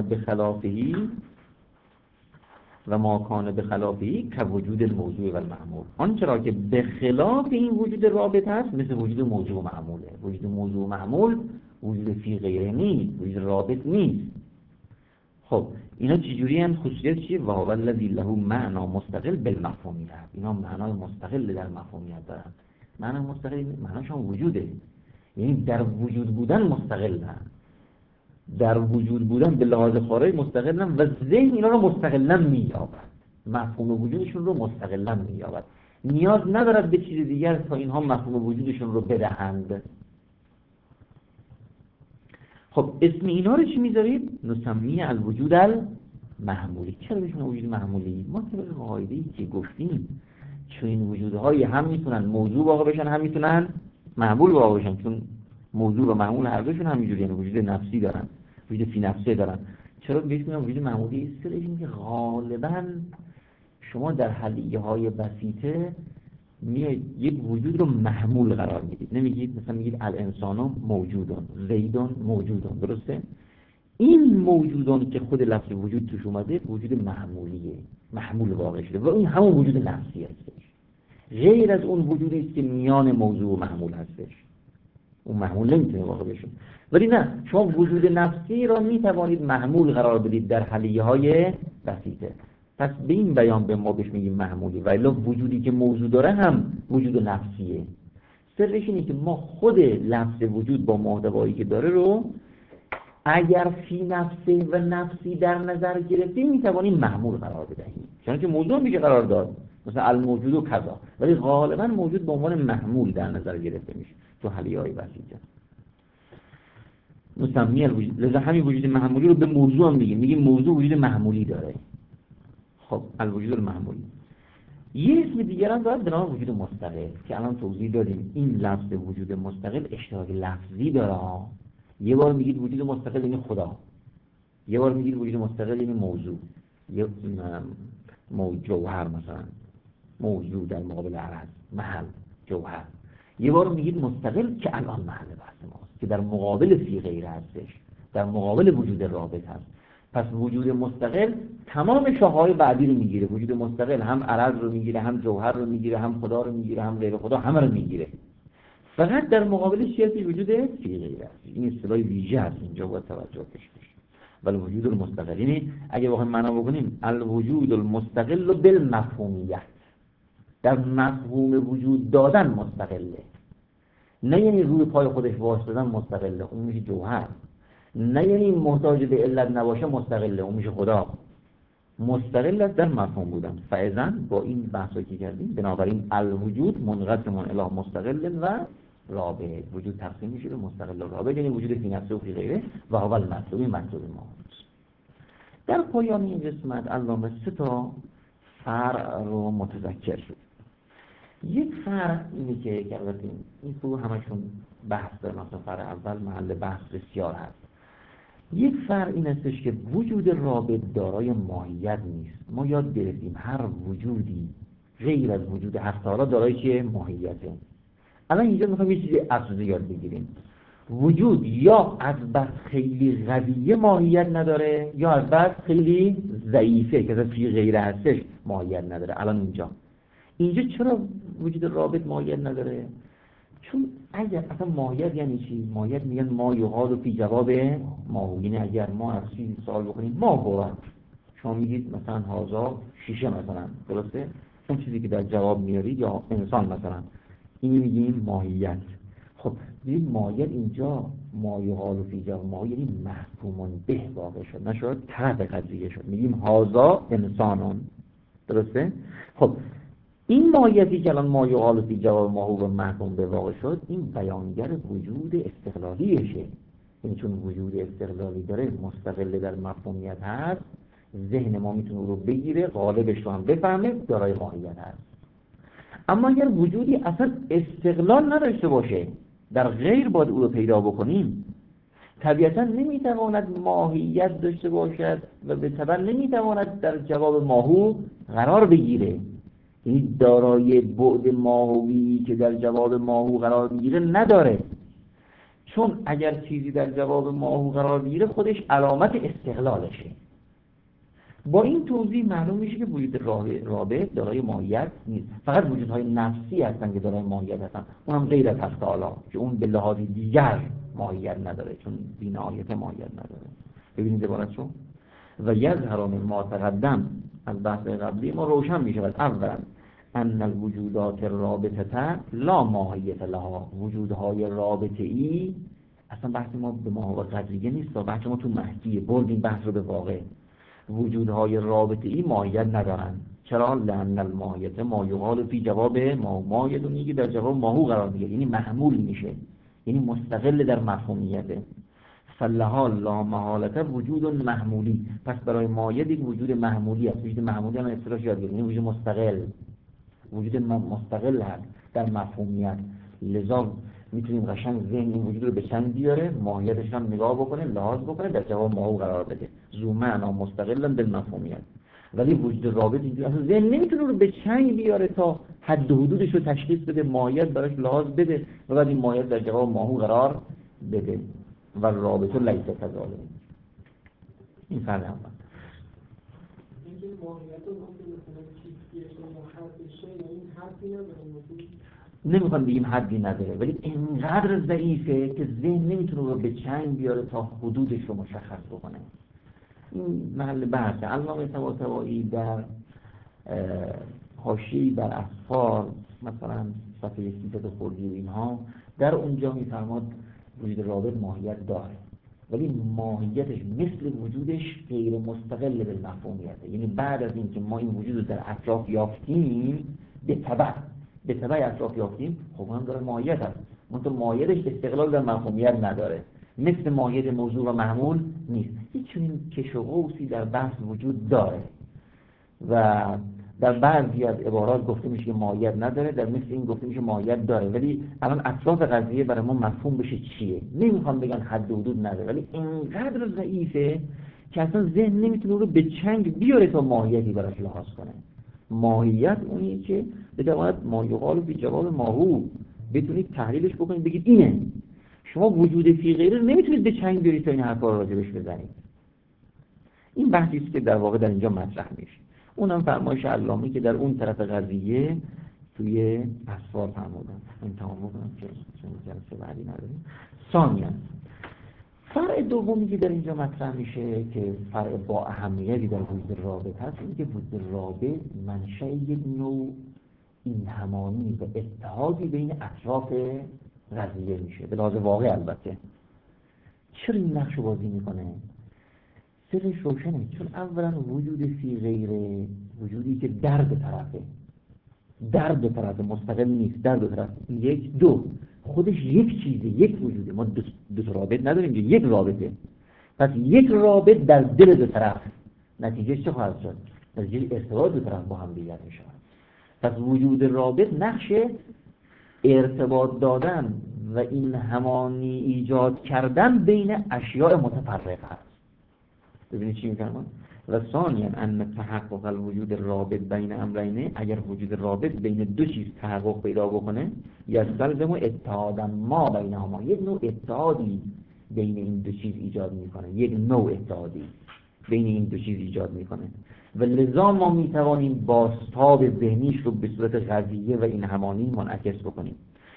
بخلافهی که وجود الموضوع و المعمول، آنچه را که به خلاف این وجود رابط هست مثل وجود موضوع و معموله. وجود موضوع و معمول وجود فی غیره نیست، وجود رابط نیست. خب اینا چجوری هم؟ خصوصیت چیه؟ و هو الذی له معنا مستقل بالمفهومیت، اینا معنای مستقل در مفهومیت دارن. معنی مستقل معناشون وجوده، یعنی در وجود بودن مستقلن، در وجود بودن به لحاظ خارج مستقلن و ذهن اینا رو مستقلا مییابد، مفهوم وجودشون رو مستقلا مییابد، نیاز ندارد به چیز دیگر تا اینها مفهوم وجودشون رو بدهند. خب اسم اینا رو چی میذارید؟ نسمی الوجود المحمولی. چرا بهشون وجود محمولی؟ ما طبق قاعده‌ای که گفتیم چون این وجودهای هم میتونن موضوع واقع بشن هم میتونن معمول واقع بشن، چون موضوع و معمول هر دوشون همینجوری، یعنی وجود نفسی دارن، وجود فی نفسه دارن. چرا بهش میگم وجود معمولی؟ است که غالبا شما در حلیه‌های بسیطه میاید یک وجود رو محمول قرار میدید، نمیگید مثلا میگید الانسان موجودون، زیدون موجودون، درسته؟ این موجودان که خود لفظ وجود توش اومده وجود محمولیه، محمول واقع شده و این همون وجود نفسی هستش، غیر از اون وجودی است که میان موضوع و محمول هستش. اون محمول نمیتونه واقع بشه. ولی نه، شما وجود نفسی را میتوانید محمول قرار بدید در حلیه‌های بسیطه. پس به این بیان به ما بهش میگیم محمولی، ولی وجودی که موضوع داره هم وجود نفسیه. سرش اینه که ما خود لفظ وجود با محتوایی که داره رو اگر فی نفسه و نفسی در نظر گرفتیم میتوانیم محمول قرار بدهیم، چون که موضوع میشه قرار داد مثلا الموجود و کذا، ولی غالبا موجود به عنوان محمول در نظر گرفته میشه تو حلیه‌های بسیطه. نسمی الوجود، لذا همین وجود محمولی رو به موضوع هم میگیم موضوع وجود محمولی داره. خب الوجود المحمولی. یه اسم دیگر هم داره به نام وجود مستقل که الان توضیح دادیم. این لفظ وجود مستقل اشتراک لفظی داره. یه بار میگید وجود مستقل یعنی خدا، یه بار میگید وجود مستقل یعنی موضوع، یه جوهر مثلا، موضوع در مقابل عرض، محل، جوهر. یه بار میگید مستقل که الان محل بحث ماست که در مقابل فی غیره هستش، در مقابل وجود رابط هست. پس وجود مستقل تمام شاخه‌های بعدی رو میگیره. وجود مستقل هم عرض رو میگیره، هم جوهر رو میگیره، هم خدا رو میگیره، هم غیر خدا، همه رو میگیره. فقط در مقابلش چیزی وجود فی غیره است. این اصطلاح ویژه است، اینجا باید توجه بشه. ولی وجود المستقل، یعنی اگه واقعا معنا بکنیم الوجود المستقل بالمفهومیت، در مفهوم وجود دادن مستقله، نه یعنی روی پای خودش واسطه مستقله، اون میشه جوهر. نه یعنی محتاج به علت نباشه مستقله، اون میشه خدا. مستقل است در مفهوم بودن. فاذا با این بحثی که کردیم بنابراین الوجود منقسم الی مستقل و رابط، وجود تقسیم میشه به مستقل و رابط، یعنی وجود فی نفسه و فی غیره و هو المطلوب ما. در پایان این قسمت علامه 3 تا فرع رو متذکر شد. یک فرع اینه که البته این تو همشون بحث داره، مثلا فرع اول محل بحث بسیار هست. یک فرع این هستش که وجود رابط دارای ماهیت نیست. ما یاد گرفتیم هر وجودی غیر از وجود حق تعالی دارای چه ماهیته. الان اینجا میخوایم یه چیزی افزوده یاد بگیریم. وجود یا از بس خیلی قویه ماهیت نداره یا از بس خیلی ضعیفه که از فی غیره هستش ماهیت نداره. الان اینجا چرا وجود رابط ماهیت نداره؟ چون اگر اصلا ماهیت یعنی چی؟ ماهیت میگن ما یقال فی جواب ما، یعنی اگر ما از چیزی سوال بکنیم ما قرآن، شما میگید مثلا هازا شیشه مثلا، درسته؟ اون چیزی که در جواب میارید یا انسان مثلا، این میگیم ماهیت. خب ببین ماهیت اینجا ما یقال فی جواب ما یعنی محکوم به واقع شد، نشد طرف قضیه شد، میگیم هازا انسانون، درسته؟ خب این ماهیتی که الان ما یقال فی جواب ما و محکوم به واقع شد، این بیانگر وجود استقلالیشه. این چون وجود استقلالی داره، مستقل در مفهومیت هست، ذهن ما میتونه او رو بگیره، غالبش رو هم بفهمه، دارای ماهیت هست. اما اگر وجودی اصلا استقلال نداشته باشه، در غیر باید او رو پیدا بکنیم، طبیعتا نمیتواند ماهیت داشته باشد و به تبع نمیتواند در جواب ماهو قرار بگیره. این دارای بعد ماهوی که در جواب ماهو قرار میگیره نداره، چون اگر چیزی در جواب ماهو قرار بگیره خودش علامت استقلالشه. با این توضیح معلوم میشه که وجود رابط دارای ماهیت نیست، فقط وجودهای نفسی هستن که دارای ماهیت هستن، اون هم غیر از هست تعالی که اون به لحاظ دیگر ماهیت نداره، چون بی‌نهایت ماهیت نداره. ببینید عبارتشو و یظهر من ما تقدم، از بحث قبلی ما روشن میشه اولا ان الوجودات الرابطه لا ماهیت لها، وجودهای رابطه ای اصلا بحث ما به ماهو قدریه نیست، بحث ما تو مهدیه، بردیم بحث رو به واقع. وجودهای رابطه ای ماهیت ندارن. چرا؟ لأن الماهیت ما یقال فی جواب ما یه دونی که در جواب ماهو قرار میگیره، یعنی محمول میشه، یعنی مستقل در مفهومیته. فلها لا محالته وجود محمولی، پس برای ماهیت یک وجود محمولی است. وجود محمولی هم اصطلاحش یاد گرفتیم، یعنی وجود مستقل، وجود مستقل هست در مفهومیت. لذا میتونیم قشنگ ذهن این وجود رو به چنگ بیاره، ماهیتش هم نگاه بکنه، لحاظ بکنه، در جواب ماهو قرار بده، ذو معنا مستقلا بالمفهومیت. ولی وجود رابط اینجوری اصلا ذهن نمیتونه رو به چنگ بیاره تا حد و حدودش رو تشخیص بده، ماهیت براش لحاظ بده و بعد این ماهیت در جواب ماهو قرار بده. و رابطه لیس کذالک. این فرق هم اینکه ماهیت رو ممکن مثلا چیزیه شما حرفشه یا این حرفی نداره، نمیخوام بگیم حدی نداره، ولی اینقدر ضعیفه که ذهن نمیتونه رو به چنگ بیاره تا حدودش رو مشخص بکنه. این محل بحثه. علامه طباطبایی در حاشیه‌ای بر اصفار مثلا صفحه 300 خردی و اینها، در اونجا میفرماد وجود رابط ماهیت داره، ولی ماهیتش مثل وجودش غیر مستقل به مفهومیته. یعنی بعد از اینکه ما این وجود رو در اطراف یافتیم، به تبع اطراف یافتیم، خب هم داره ماهیت هست، منطقه ماهیتش استقلال در مفهومیت نداره، مثل ماهیت موضوع و محمول نیست. هیچ چنین کش و قوسی در بحث وجود داره و در بعضی از عبارات گفته میشه که ماهیت نداره، در مثل این گفته میشه ماهیت داره، ولی الان اطراف قضیه برای ما مفهوم بشه چیه. نمیخوام بگن حد و حدود نداره، ولی اینقدر ضعیفه که اصلا ذهن نمیتونه رو به چنگ بیاره تا ماهیتی براش لحاظ کنه. ماهیت اونیه که بدواند ما یقال فی جواب ماهو، بتونید تحلیلش بکنید بگید اینه. شما وجود فی غیره نمیتونید به چنگ بیارید تا این حرفا رو راجبش بزنید. این بحثی است که در واقع در اینجا مطرح میشه. اونم فرمایش علامه که در اون طرف قضیه توی اسفار فرمودن. این تمام بکنم که جلسه بعدی نداریم. ثانیاً فرع دومی که در اینجا مطرح میشه که فرع با اهمیتی در وجود رابط هست، این که وجود رابط منشأ یک نوع این همانی و اتحادی بین اطراف قضیه میشه، به لحاظ واقع. البته چرا این نقش بازی میکنه؟ سرش روشنه، چون اولا وجود فی غیره وجودی که در دو طرفه مستقل نیست، در دو طرف، یک دو خودش یک چیزه، یک وجوده. ما دو تا رابط نداریم، یک رابطه. پس یک رابط در دل دو طرف، نتیجه چه خواهد شد؟ نتیجه ارتباط دو طرف با هم دیگر میشه. پس وجود رابط نقش ارتباط دادن و این همانی ایجاد کردن بین اشیاء متفرق هست. ببینید چی میگم؟ و ثانیاً ان تحقق الوجود رابط بین امرین، اگر وجود رابط بین دو چیز تحقق پیدا بکنه، یستلزم اتحادا ما بینهما، یک نوع اتحادی بین این دو چیز ایجاد میکنه، یک نوع اتحادی بین این دو چیز ایجاد میکنه و لذا ما میتوانیم بازتاب ذهنیش رو به صورت قضیه و این همانی منعکس بکنیم.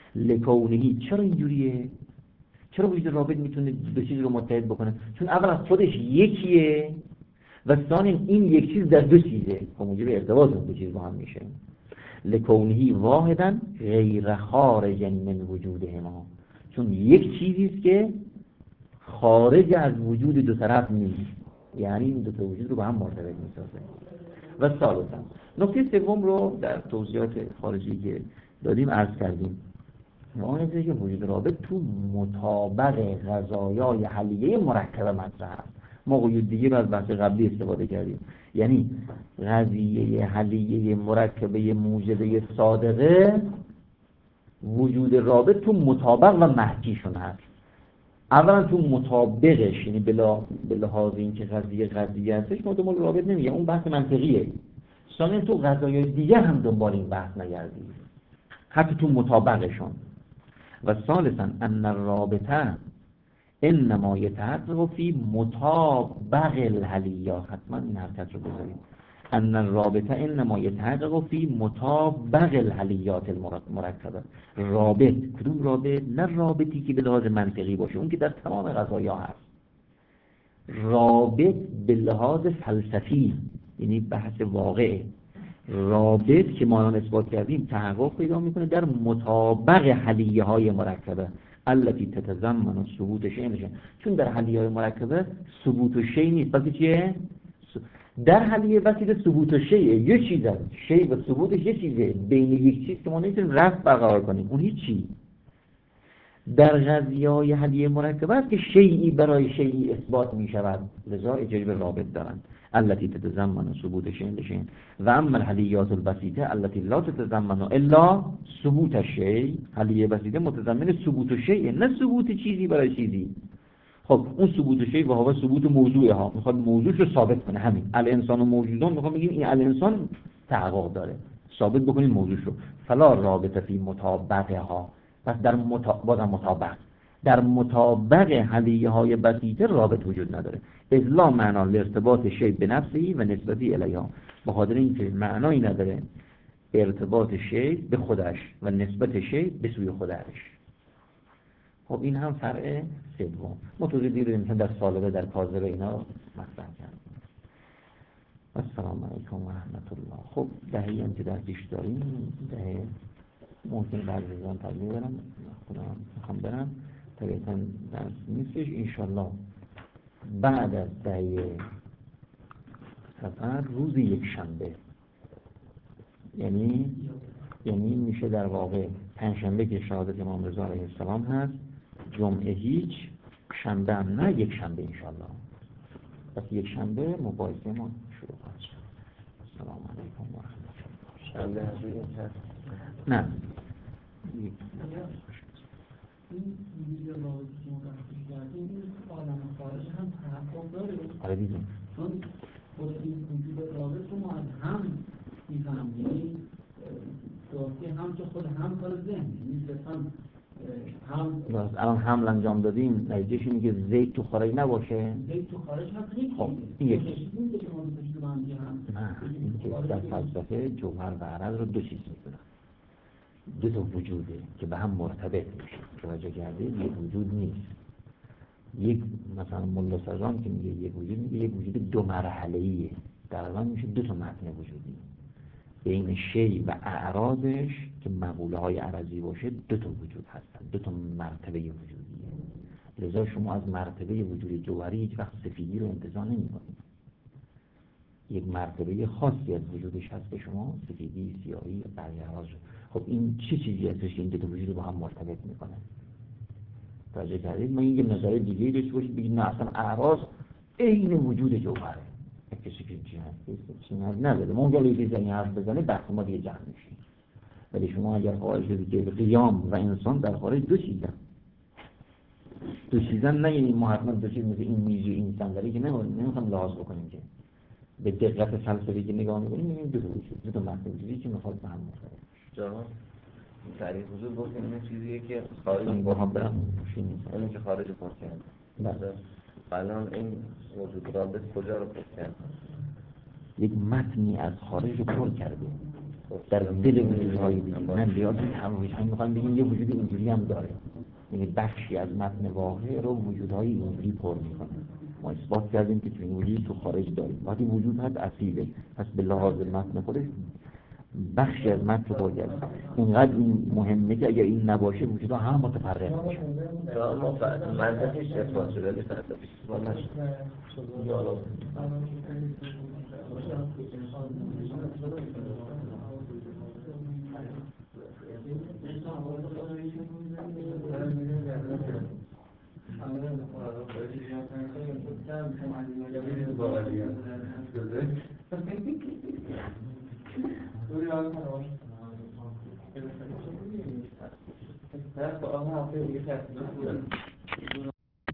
لکونهی. چرا اینجوریه؟ چرا وجود رابط میتونه دو چیز رو متحد بکنه؟ چون اول از خودش یکیه و ثانیا این یک چیز در دو چیزه، با موجب ارتباط اون دو چیز با هم میشه. لکونهی واحدا غیر خارج من وجودهما، چون یک چیزی است که خارج از وجود دو طرف نیست، یعنی این دو تا وجود رو با هم مرتبط میسازه. و ثالثا نکته سوم رو در توضیحات خارجی که دادیم عرض کردیم، اون اینه که وجود رابط تو مطابق قضایای حلیه مرکبه مطرح است. ما قیود دیگه رو از بحث قبلی استفاده کردیم، یعنی قضیه حلیه مرکبه موجبه صادقه وجود رابط تو مطابق و محکیشون هست. اولا تو مطابقش، یعنی به لحاظ این که قضیه هستش ما دنبال رابط نمیگه، اون بحث منطقیه. ثانیا تو قضایای دیگه هم دنبال این بحث نگردیم، حتی تو مطابقشون. و ثالثا ان الرابطه انما یتحقق فی مطابق الحلیه. حتما این حرکت رو بذارید. ان الرابطه انما یتحقق فی مطابق الحلیات المرکبه. رابط، کدوم رابط؟ نه رابطی که به لحاظ منطقی باشه، اون که در تمام قضایا هست. رابط به لحاظ فلسفی، یعنی بحث واقعه. رابط که ما الان اثبات کردیم تحقق پیدا میکنه در مطابق حلیه های مرکبه التي تتضمن ثبوت شیء نشه. چون در حلیه های مرکبه ثبوت شیء نیست، بلکه چیه؟ در حلیه وسیله ثبوت شیء، یه چیز هست، شیء و ثبوتش یه چیزه، بین یک چیز که ما نمیتونیم ربط برقرار کنیم، اون هیچی. در قضیه های حلیه مرکبه است که شیئی برای شیئی اثبات می شود، لذا اجازه به رابط دارند. التي تتضمن ثبوت شیء لشیء و اما الحلیات البسیطه التي لا تتضمن الا ثبوت الشیء. حلیه بسیطه متضمن ثبوت شیء، نه ثبوت چیزی برای چیزی. خب اون ثبوت شیء و هو ثبوت موضوعه ها، میخواد موضوعش رو ثابت کنه. همین الانسان و موجودان میخوام بگیم این الانسان تحقق داره، ثابت بکنیم موضوعش رو. فلا رابطه فی مطابقه ها. پس در مطابق در مطابق حلیه های بسیطه رابط وجود نداره. اذ معنا لارتباط شیء به نفسه و نسبتی الیها، به خاطر اینکه معنایی نداره ارتباط شیء به خودش و نسبت شیء به سوی خودش. خب این هم فرع سوم. ما توضیح دیدیم که در سالبه در کاذبه اینا رو مطرح کردیم. السلام علیکم و رحمت الله. خب دهی هم که درسش داریم، دهه ممکن بعضی زمان تبلیغ برم، خودم میخوام برم، طبیعتا درس نیستش. انشالله بعد از دهه سفر روز یک شنبه، یعنی میشه در واقع پنجشنبه که شهادت امام رضا علیه السلام هست، جمعه هیچ، شنبه هم نه، یک شنبه انشالله. پس یک شنبه مباحثه ما شروع هست. السلام علیکم و رحمت الله. شنبه هست؟ نه این ویدیو رابطی که ما بحثش کردیم این عالم خارج هم تحقق داره. آره دیدیم، چون خود این وجود رابط رو ما از هم میفهمیم، یعنی رابطی هم که خود هم کار ذهن، یعنی صرفا هم الان حمل انجام دادیم، نتیجهش اینه که زیت تو خارج نباشه. زیت تو خارج هم خیلی خب این یکی. نه این که در فلسفه جوهر و عرض رو دو چیز می‌دونن، دو تا وجوده که به هم مرتبط میشه. توجه کردید؟ یک وجود نیست. یک مثلا ملا سازان که میگه یک وجود، میگه یک وجود دو مرحله‌ایه. در واقع میشه دو تا متن وجودی. بین شی و اعراضش که مقوله های عرضی باشه دو تا وجود هستن، دو تا مرتبه وجودیه. لذا شما از مرتبه وجود جوهری هیچ وقت سفیدی رو انتزاع نمی‌کنید. یک مرتبه خاصی از وجودش هست که شما سفیدی، سیاهی، بقیه اعراض. خب این چه چیزی هستش که این دو تا وجود رو با هم مرتبط میکنه؟ توجه کردید؟ ما این نظر دیگه داشته باشید بگید نه اصلا اعراض عین وجود جوهره. کسی که چی نداره ممکن یکی زنی حرف بزنه بحث ما دیگه جمع میشه. ولی شما اگر خواهش دارید که قیام و انسان در خارج دو چیزن نه، یعنی ما حتما دو چیز مثل این میز و این صندلی که نمیخوام لحاظ بکنیم که به دقت فلسفی که نگاه میکنیم میبینیم دو تا وجود، دو تا متن وجودی که میخواد به هم مرتبط جان تعریف وجود گفتیم این چیزیه که خارج با هم برم اونی که خارج پر کرد. بله. الان این وجود رابط کجا رو پر کرد؟ یک متنی از خارج رو پر کرده. در دل وجودهای دیگه. من نیاز نیست همین میخوایم بگیم یه وجود اینجوری هم داره، یعنی بخشی از متن واقع رو وجودهای اینجوری پر میکنه. ما اثبات کردیم که این وجود تو خارج داریم، وقتی وجود هست اصیله، پس به لحاظ متن خودش بخشی از متن رو پر کرد. اینقدر این مهمه که اگر این نباشه وجودها هم متفرق میشه. ما منطقش اثبات شده به فلسفی